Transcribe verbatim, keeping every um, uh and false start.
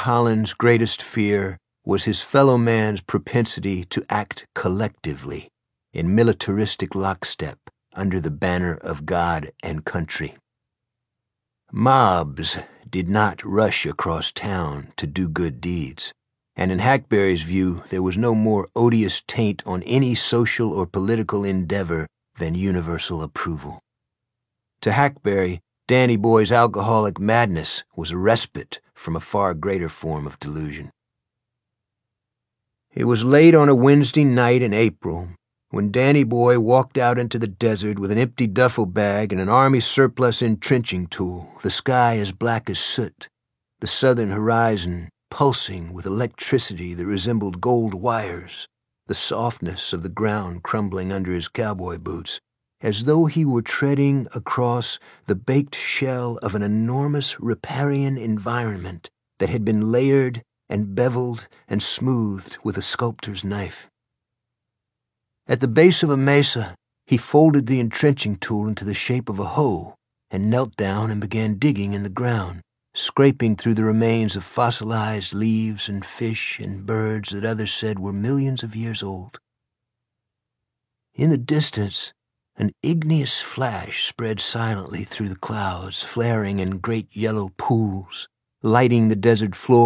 Holland's greatest fear was his fellow man's propensity to act collectively, in militaristic lockstep, under the banner of God and country. Mobs did not rush across town to do good deeds, and in Hackberry's view there was no more odious taint on any social or political endeavor than universal approval. To Hackberry, Danny Boy's alcoholic madness was a respite from a far greater form of delusion. It was late on a Wednesday night in April when Danny Boy walked out into the desert with an empty duffel bag and an army surplus entrenching tool, the sky as black as soot, the southern horizon pulsing with electricity that resembled gold wires, the softness of the ground crumbling under his cowboy boots, as though he were treading across the baked shell of an enormous riparian environment that had been layered and beveled and smoothed with a sculptor's knife. At the base of a mesa, he folded the entrenching tool into the shape of a hoe and knelt down and began digging in the ground, scraping through the remains of fossilized leaves and fish and birds that others said were millions of years old. In the distance, an igneous flash spread silently through the clouds, flaring in great yellow pools, lighting the desert floor